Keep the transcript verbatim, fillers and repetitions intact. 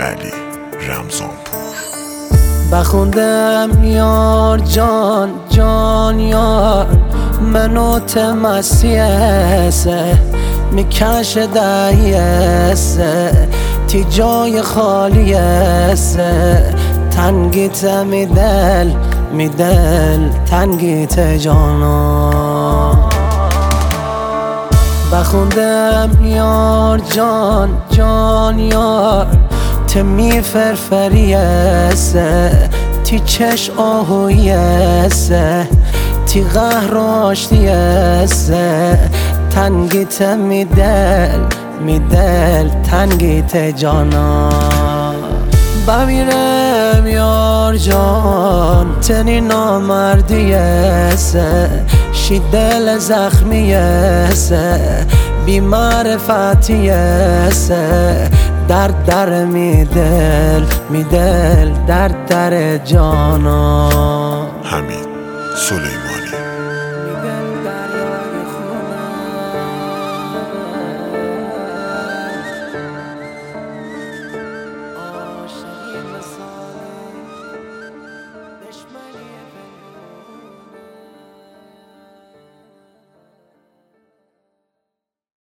علی رمضانپور. بخوندم یار جان جان یار منو تمسیسه میکش دایسه تی جای خالیسه تنگیت میدل میدل تنگیت جانا. بخوندم یار جان جان یار تمی فرفریسه تی چش آهویسه تی قهراشتیسه تنگیت میدل میدل تنگیت جانا. بمیرم یار جان تنی نامردیسه شی دل زخمیسه بی معرفتیسه در در میدل میدل در در جانا.